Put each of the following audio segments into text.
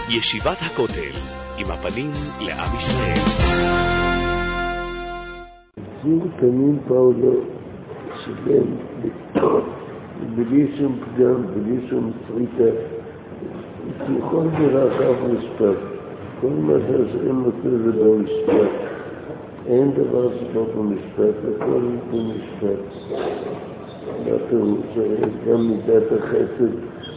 ישיבת הכותל, עם הפנים לעם ישראל. זוג תמים פאולו שבין בלי שום פגם, בלי שום סריטה, לכל דרכיו משפט. כל מה שהשם נותן זה במשפט. אין דבר שפה במשפט, הכל במשפט. בפירוש, גם מידת החסד.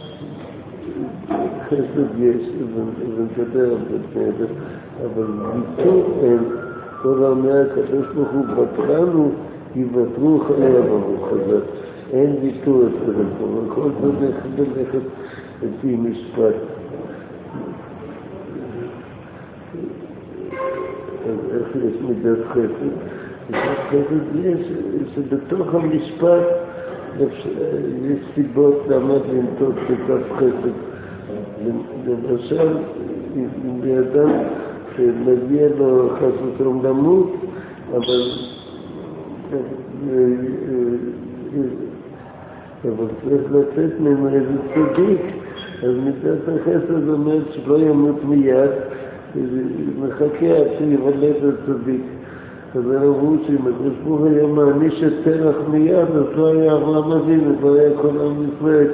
חסד יש, ונדבר בסדר, אבל ויתור אין. כל העמי הקדוש ברוך הוא בטרנו, יוותרו חיי ברוך הזה. אין ויתור אצלנו פה, וכל צריך ללכת לפי משפט. אז איך יש מידת חסד? מידת חסד יש שבתוך המשפט יש סיבות למה לנטות מידת חסד. למשל, אם בידם שמגיע לו חס ושלום למות, אבל צריך לצאת ממנו איזה צדיק, אז מידת החסד אומרת שלא ימות מיד, מחכה עד שיוולד הצדיק. אז אמרו שאם הקדוש ברוך הוא היה מעניש את תרח מיד, אז לא היה אברהם אבינו, לא היה כל עם ישראל.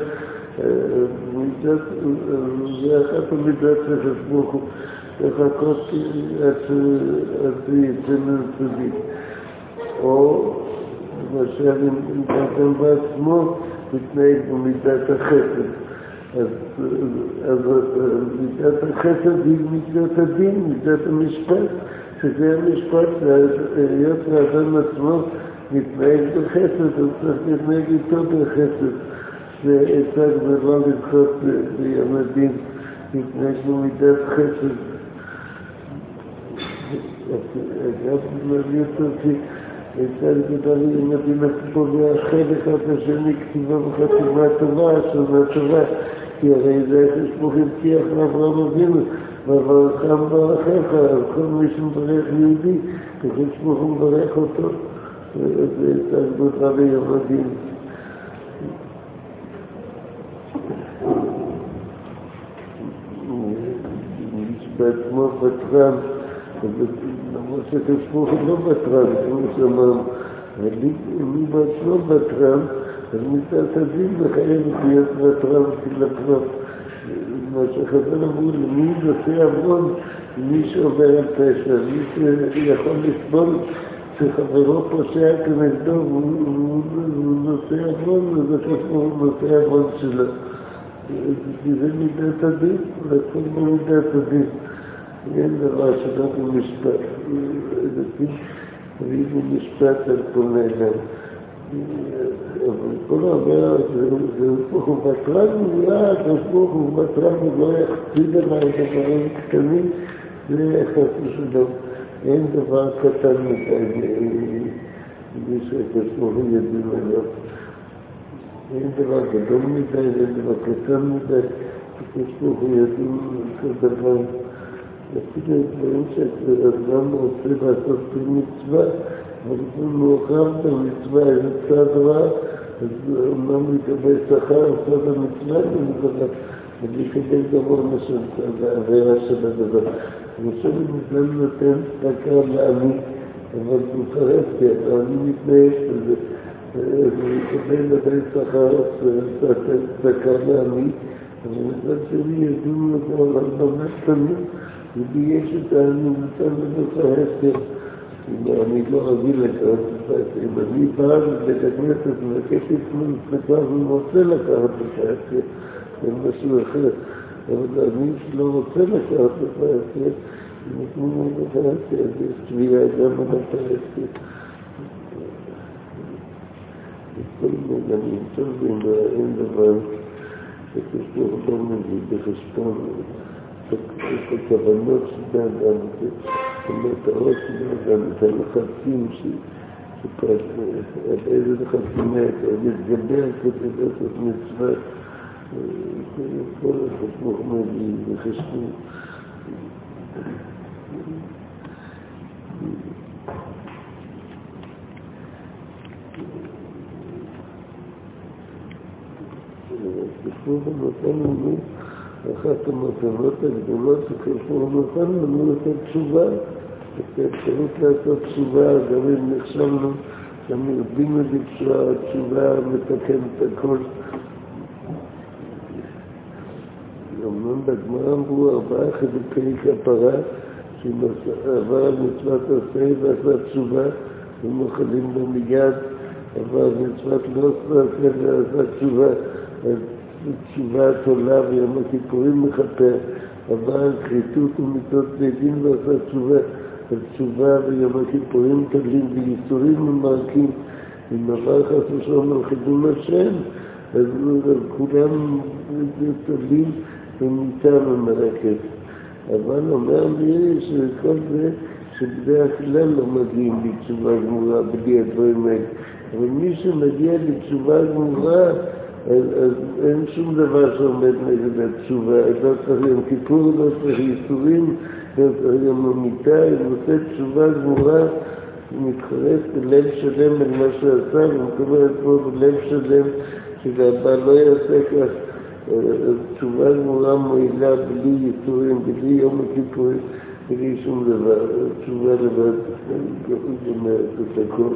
זה אחת המידת הקדוש ברוך הוא, לחכות עד שיצא צדיק. או למשל אם אדם בעצמו מתנהג במידת החסד. אז מידת החסד היא מידת הדין, מידת המשפט, שזה המשפט, להיות לאדם עצמו מתנהג בחסד, אז צריך להתנהג איתו בחסד. זה עצה גדולה לדחות ביום הדין, להתנהג במידת חסד. אגב, אני אותי, עצה גדולה עם הדין הקובע חלק עד השני כתיבה וחתימה טובה, שונה טובה, כי הרי זה הקדוש ברוך הוא הבטיח לאברהם אבינו, וברכם ברכך, אז כל מי שמברך יהודי, הקדוש ברוך הוא מברך אותו, זה עצה גדולה ביום הדין. בעצמו בטרן, למרות שהקדוש ברוך הוא לא בטרן, כמו שאמרנו, אבל מי בעצמו בטרן, אז מצד הדין מחייבת להיות בטרן כלפנות. מה שחז"ל אמרו, למי נושא עוון, מי שעובר על פשע, מי שיכול לסבול שחברו פושע כנגדו, הוא נושא עוון, וזה כמו נושא עוון שלו. כי זה מידת הדין, לכל במידת הדין. אין דבר שלא במשפט. ואם הוא משפט על כל אדם. אבל כל הרבה, זה ברוך הוא בטרן מולד, אז ברוך הוא בטרן לא יחציד עליי דברים קטנים, זה חס ושלום. אין דבר קטן מדי, בלי שהקדוש הוא ידעים עליו. אין דבר גדול מדי, אין דבר קטן מדי, הקדוש ברוך הוא ידעים כל דבר. אפילו דברים שאדם רוצה לעשות במצווה, אבל זה מאוחר במצווה, איזה צעד רע, אז אומנם לקבל שכר, עושה במצווה, ולקבל דבר משל העבירה של הדבר. אני חושב שבכלל נותן צדקה לעני, אבל הוא חרף, כי אני מתנהג בזה. הוא יקבל עדיין שכר, לתת צדקה לעני, אבל מצד שני ידעו לכל הרבה קטנים, ובייש את העני נותן לבית ההסתר. אני לא רגיל לקחת את ההסתר. אם אני בא לבית הכנסת ומבקש עצמו לצדקה והוא רוצה לקחת את ההסתר, זה משהו אחר. אבל אני שלא רוצה לקחת את ההסתר, נתנו לבית ההסתר, אז יש תביעה גם על את ההסתר. כל מיני טובים, אין דבר שקשור לא מביא בחשבון את הכוונות של האדם, את המטרות של האדם, את הלחצים על איזה לחצים להתגבר כדי לעשות מצווה, כל החשבון מביא בחשבון. הקדוש ברוך הוא נותן לנו אחת המתנות הגדולות שכפור נתן לנו את התשובה, את האפשרות לעשות תשובה, גם אם נכשלנו, גם יודעים לבצוע, התשובה מתקנת הכל. אמנם בגמרא אמרו 4 חילוקי כפרה, שאם עבר על מצוות עשה ועשה תשובה, ומוכלים לו מיד, עבר על מצוות לא עשה ועשה תשובה, תשובה תולה ויום הכיפורים מכפר, עבר על כריתות ומיתות בית-דין ועשה תשובה, על תשובה ויום הכיפורים תלים וייסורים ומרקים, אם עבר חס ושלום על חידון השם, אז כולם תולים ומיתה ומרקת. אבל אומר לי שכל זה שבדרך כלל לא מגיעים לתשובה גמורה בלי הדברים האלה. אבל מי שמגיע לתשובה גמורה, אז אין שום דבר שעומד נגד התשובה. לא צריך יום כיפור, לא צריך ייסורים, לא צריך יום המיטה. אם עושה תשובה גמורה, מתחרף בלב שלם על מה שעשה, ומקבל את פה בלב שלם שהבא לא יעשה כך. תשובה גמורה מועילה בלי ייסורים, בלי יום הכיפורים, בלי שום דבר. תשובה לבד, גומרת את הכל.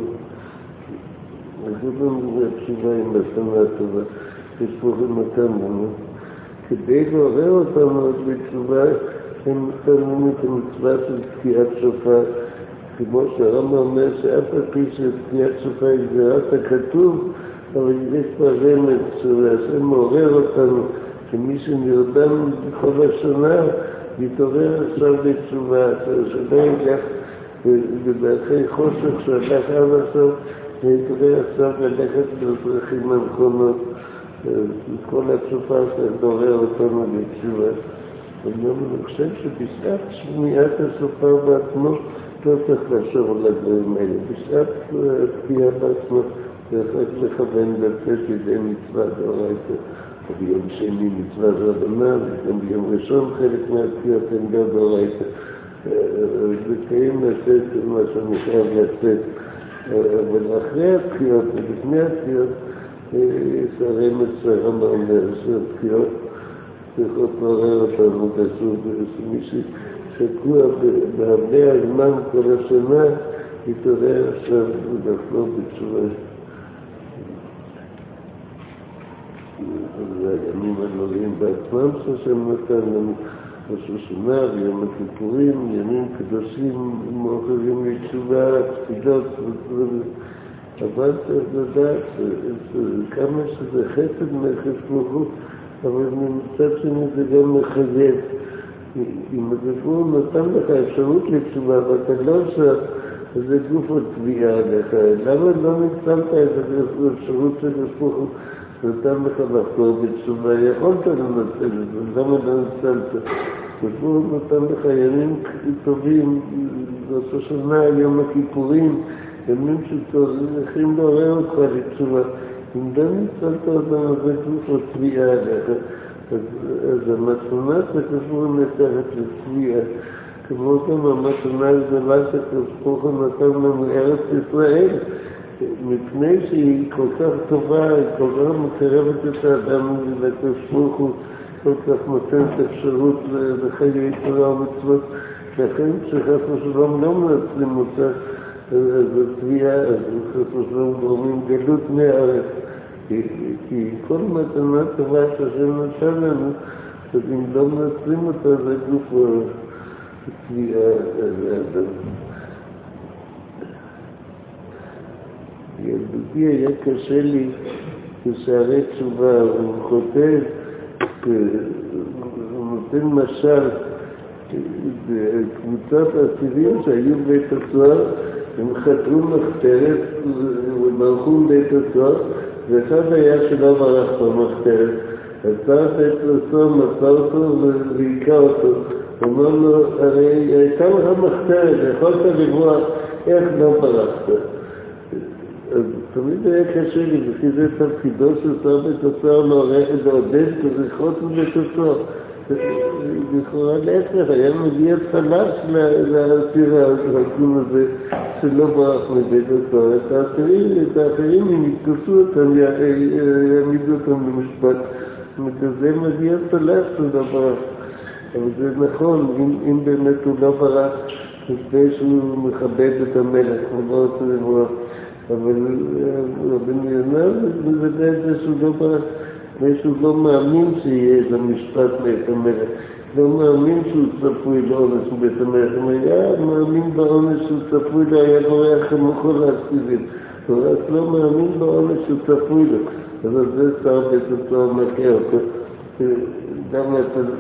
אז זה לא מובן תשובה עם השנה טובה, יש פה ומתן לנו. כדי לעורר אותנו עוד בתשובה, הם נתנו את המצווה של תקיעת שופר. כמו שהרמב"ם אומר שאף על פי שתקיעת שופר היא גזירת הכתוב, אבל יש פה רמז שהשם מעורר אותנו, שמי שנרדם בכל השנה, יתעורר עכשיו בתשובה, שלא ילך ובאחרי חושך שהלך עד עכשיו, יתעורר עכשיו ללכת בדרכים הנכונות, כל התשובה שתעורר אותנו בתשובה. אני חושב שבשעת שמיעת השופר בעצמו, לא צריך לחשוב על הדברים האלה. בשעת תקיעה בעצמו, צריך לכוון לצאת ידי מצווה דאורייתא. ביום שני מצווה רבנן, וגם ביום ראשון חלק מהתקיעות הן גם דאורייתא. וקיים לצאת מה שאני חייב לצאת. אבל אחרי התקיעות ולפני התקיעות, הרמז שהרמב"ם אומר שהתקיעות צריכות לעורר אותנו בסוף, שמי ששקוע בהרבה הזמן כל השנה, יתעורר עכשיו ולחזור בתשובה. והימים הנוראים בעצמם שהשם נתן לנו, ראש השנה ויום הכיפורים, ימים קדושים מאוחרים לתשובה, תפילות, אבל צריך לדעת כמה שזה חסד מהחשבונות, אבל מצד שני זה גם מחייב. אם הגבור נתן לך אפשרות לתשובה ואתה לא עושה, אז זה גוף או תביעה עליך. למה לא ניצלת את האפשרות של הגבור? נתן לך לחזור בתשובה, יכולת לנצל את זה, למה לא ניצלת? הגבור נתן לך ימים טובים, זאת השנה, יום הכיפורים, ימים שצריכים לעורר אותך לתשובה. אם לא ניצלת אותם, אז זה גוף או תביעה עליך. אז המתונה שכפור נתנת לצביעה, כמו גם המתונה הגדולה שכפור נתן לנו ארץ ישראל, מפני שהיא כל כך טובה, היא כל כך מקרבת את האדם לכפור, כל כך נותנת אפשרות לחיי תורה ומצוות, לכן שחס ושלום לא מנצלים אותה, אז התביעה, אז חס ושלום גורמים גלות מהארץ. כי כל מתנה טובה שהשם נתן לנו, אז אם לא מנצלים אותה, זה גוף תביעה לאדם. ילדותי היה קשה לי בשערי תשובה, הוא כותב, הוא נותן משל, בקבוצת אסירים שהיו בבית הסוהר, הם חתרו מחתרת וברחו בית הסוהר, ואחד היה שלא ברח במחתרת. עצר בית הסוהר, מצא אותו והיכה אותו. אמר לו, הרי הייתה לך מחתרת, יכולת לברוח, איך לא ברחת? אז תמיד היה קשה לי, וכי זה תפקידו של שר בית הסוהר לעודד כזכרות בבית הסוהר. לכאורה להפך, היה מגיע צל"ש לאסיר הגון הזה שלא ברח מבית הסוהר. את האחרים, אם יתפסו אותם, יעמידו אותם במשפט. זה מביא אותו לעשות דבר. אבל זה נכון, אם באמת הוא לא ברח, לפני שהוא מכבד את המלך, הוא לא רוצה לברוח. אבל רבן יונה מבטא את זה שהוא לא ברח, שהוא לא מאמין שיהיה איזה משפט בית המלך. לא מאמין שהוא צפוי לעונש בית המלך. אם היה מאמין בעונש שהוא צפוי לו, היה בורח כמוכו להסתיבים. הוא רק לא מאמין בעונש שהוא צפוי לו. אז זה שר בית אותו מכר. גם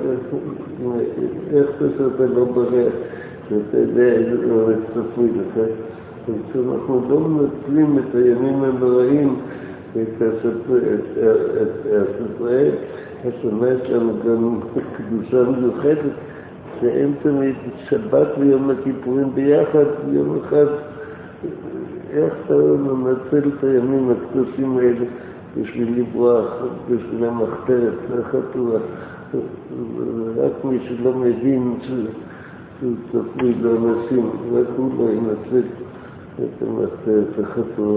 איך שאתה לא ברח, שאתה יודע איזה עונש צפוי לך. כשאנחנו לא מנצלים את הימים הנוראים, את ישראל, השנה שלנו גם קדושה מיוחדת, שאין תמיד שבת ויום הכיפורים ביחד, יום אחד, איך אתה מנצל את הימים הקדושים האלה בשביל לברוח, בשביל המחתרת, החתורה. רק מי שלא מבין שהוא צפוי לאנשים, רק הוא לא ינצל את המחתרת, החתורה.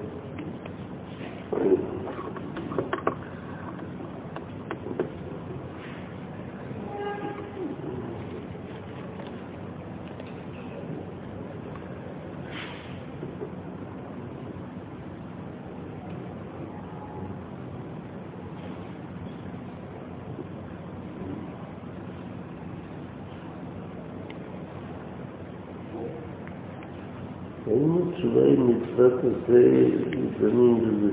האם התשובה היא מצוות עשה לפעמים וזה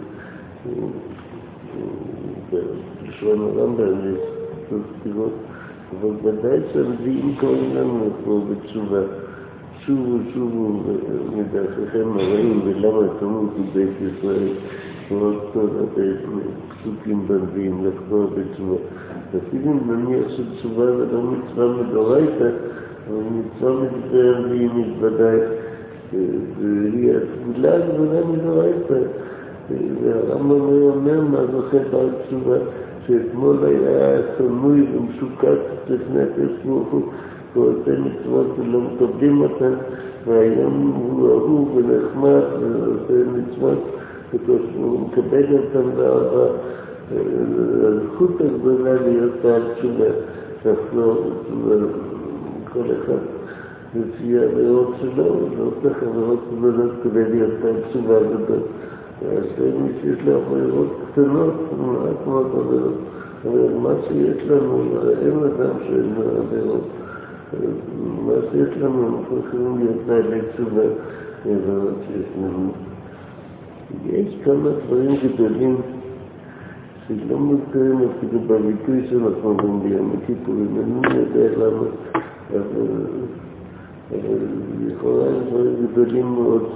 בלשון הרמב"ם יש סתירות, אבל ודאי שהנביאים קוראים לנו פה בתשובה. שובו מדרכיכם הרעים ולמה תמותו בית ישראל, ועוד כל הפסוקים בנביאים לחזור בתשובה. אפילו נניח שתשובה זה לא מצווה מדאורייתא, אבל מצווה מדברי הנביאים מתוודאי. והיא התפילה גדולה מדאורייתא. והרמב"ם אומר מה זוכה בעל תשובה, שאתמול היה סמוי ומשוקץ לפני ברוך הוא ועושה מצוות ולא מקבלים אותן, והיום הוא אהוב ונחמד ועושה מצוות והוא מקבל אותן באהבה. הזכות הגדולה להיות בעל תשובה, לחזור כל אחד לפי העבירות שלו, לא צריך עבירות גדולות כדי להיות בעל תשובה גדול. מי שיש לו עבירות קטנות, מעט מאוד עבירות, אבל מה שיש לנו, אין אדם שאין לו עבירות. מה שיש לנו, אנחנו יכולים להיות בעלי תשובה לעבירות שיש לנו. יש כמה דברים גדולים שלא מוזכרים אפילו בביטוי שאנחנו אומרים ביום הכיפורים, אני יודע למה, אבל לכאורה הם דברים גדולים מאוד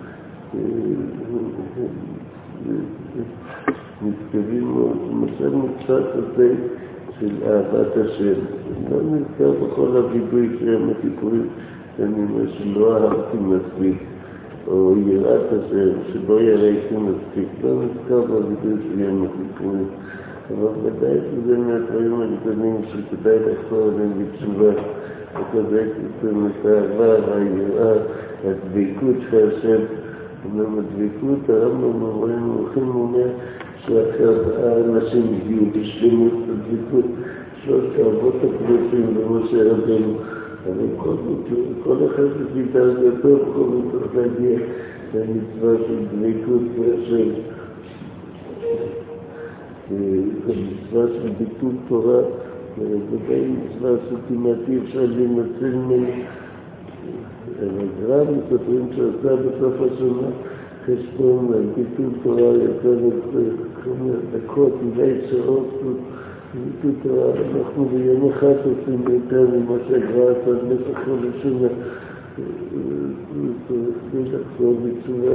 נזכרים מאוד, למשל מצוות עשה של אהבת השם. לא נזכר בכל הביטוי של יום הכיפורים, שאני אומר שלא אהבתי מספיק, או יראת השם, שלא יראיתי מספיק. לא נזכר בביטוי של יום הכיפורים. אבל ודאי שזה מהדברים הגדולים שכדאי לחזור עליהם בתשובה. לחזק את האהבה, היראה, הדבקות של השם. הדבקות, הרמב"ם הולכים ואומר שהאנשים הגיעו בשלמות הדבקות, שלושת האבות הקדושים ומשה רבנו. אבל כל אחד לפי דרגתו בכל זאת צריך להגיע למצווה של דבקות והשם. המצווה של ביטול תורה, ודאי מצווה שכמעט אי אפשר להינצל ממנו. הגר"א מספרים שעשה בסוף השנה חשבון על ביטול תורה יותר דקות, אולי שעות, ביטול תורה. אנחנו ביום אחד עושים יותר ממה שהגר"א עשה במשך כל השנה. צריך לחזור בתשובה.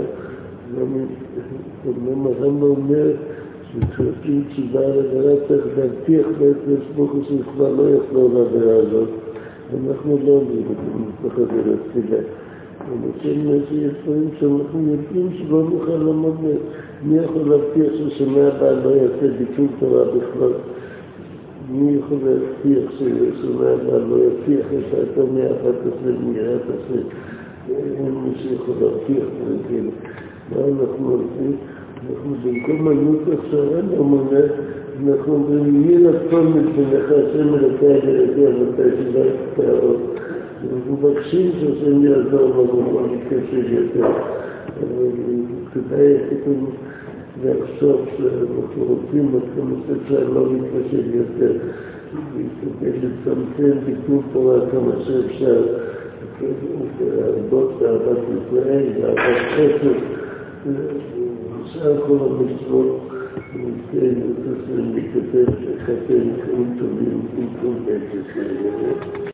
גם הרמב"ם אומר שכשעושים תשובה על עבירה צריך להבטיח בעצם ברוך הוא שכבר לא יחזור לעבירה הזאת. אנחנו לא אומרים את זה מפחד על התפילה. ולכן שיש דברים שאנחנו יודעים שלא נוכל לעמוד בהם. מי יכול להבטיח ששנה הבאה לא יעשה ביטול תורה בכלל? מי יכול להבטיח ששנה הבאה לא יבטיח את האתו מאהבת השם, מיראת השם? אין מי שיכול להבטיח דברים כאלה. מה אנחנו עושים? אנחנו במקום הנוסח שהרמב"ם אומר, אנחנו אומרים, יהיה לכל מפניך השם אלוקי ולוקי אבותי שבעת פארות. אנחנו מבקשים שהשם יעזור לנו כסף יותר. כדאי פתאום לחשוב שאנחנו רוצים כמה שאפשר לא להתחשב יותר. כדי לצמצם תיקון תורה כמה שאפשר. להרבות באהבת ישראל, באהבת חסד, שאר כל המצוות, ונזכה לתוספים להיכתב לחתן חיים טובים עם כל בית ישראל.